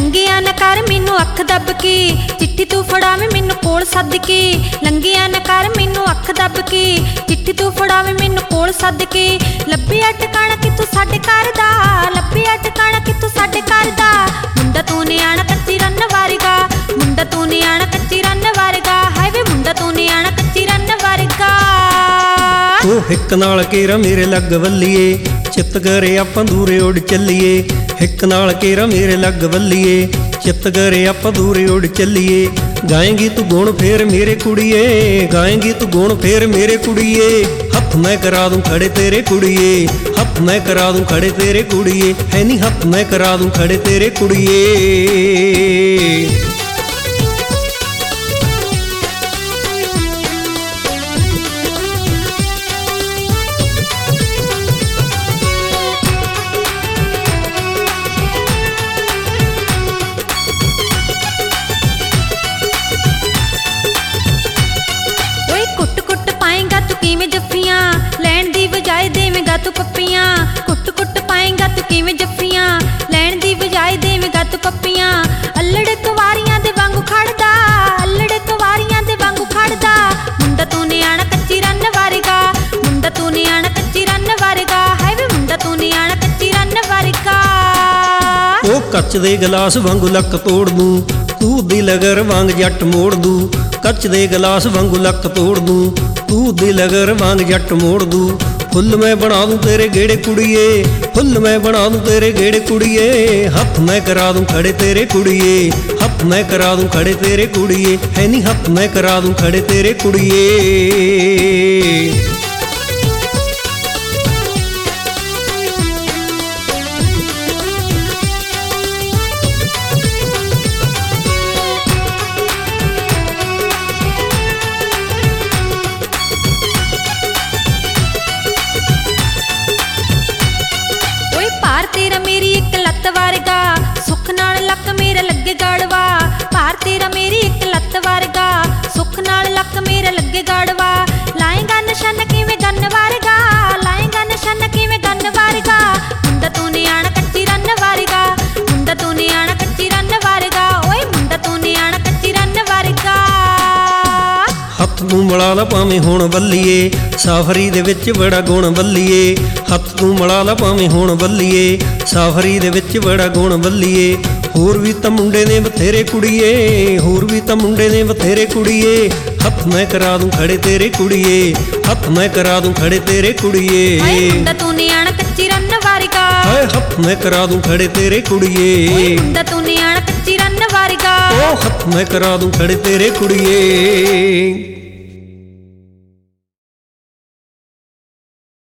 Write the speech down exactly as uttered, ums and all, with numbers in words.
लंघिया न कर मैनू अख दब के, चिट्ठी तू फड़ावे मैनू कोल सद के। लंघिया न कर मैनू अख दब के, चिट्ठी तू फड़ावे मैनू कोल सद के। लभ्या टिकाणा कित्थों साडे घर दा, लभ्या टिकाणा कित्थों साडे घर दा। मुंडा तू निआणा कच्ची रन वारगा, मुंडा तू निआणा कच्ची रन वारगा। हाय वे मुंडा तू निआणा कच्ची रन वारगा। ओ हिक नाल केरा मेरे लग वल्लीए, चित करे आपां दूरे उड़ चलीए। हिक नाल केरा मेरे लग वल्लीए, चित करे आपां दूरे उड़ चलीए। गाएंगी तू गुण फेर मेरे कुड़िए, गाएंगी तू गुण फेर मेरे कुड़िए। हथ मैं करा दूं खड़े तेरे कुड़िए, हथ मैं करा दूं खड़े तेरे कुड़िए। है नी हथ मैं करा दूं खड़े तेरे कुड़िए। लैण दी बजाए देवेगा तू पप्पियां, कुट कुट पाएगा तू किवें जफ्फियां। लैण दी बजाए देवेगा तू पप्पियां। अल्लड़ कुवारियां दे वांगू खड़दा, अल्लड़ कुवारियां दे वांगू खड़दा। मुंडा तू निआणा कच्ची रन वारगा, मुंडा तू निआणा कच्ची रन वारगा। हाय वे मुंडा तू निआणा कच्ची रन वारगा। ओ कच्च दे गिलास वांगू लक तोड़ दूं, तू दी लगर वांग जट मोड़ दूं। कच्च दे गिलास वांगू लक तोड़ दूं, तू दी लगर वांग जट मोड़ दूं। फुल मैं बना दूं तेरे गेड़े कुड़िए, फुल मैं बना दूं तेरे गेड़े कुड़िए। हथ मैं करा दूं खड़े तेरे कुड़िए, हथ मैं करा दूं खड़े तेरे कुड़िए। है नी हथ मैं करा दूं खड़े तेरे कुड़िए। तेरा मेरी एक लत्त वारगा, सुख नाल लक मेरा लगे गाड़वा। भार तेरा मेरी एक लत्त वारगा, सुख नाल लक मेरा लगे गाड़वा। लाएगा निशान किवें गन वारगा, लाएगा निशान किवें गन वारगा। मुंडा तू निआणा कच्ची रन वारगा, मुंडा तू निआणा कच्ची रन वारगा। ओए मुंडा तू निआणा कच्ची रन वारगा। हथ तू मला ला भावें हुण वल्लीए, साफरी दे विच बड़ा गुण वल्लीए। हथ तू मला ला भावें हुण वल्लीए, साफरी दे विच बड़ा गुण वल्लीए। होर भी तां मुंडे ने बथेरे कुड़िए, होर भी तां मुंडे ने बथेरे कुड़िए। हथ मैं करा दूं खड़े तेरे कुड़िए, हथ मैं करा दूं खड़े तेरे कुड़िए। मुंडा तू निआणा कच्ची रन वारगा, हाय हथ मैं करा दूं खड़े तेरे कुड़िए। मुंडा तू निआणा कच्ची रन वारगा। ओ हथ मैं करा दूं खड़े तेरे कुड़िए।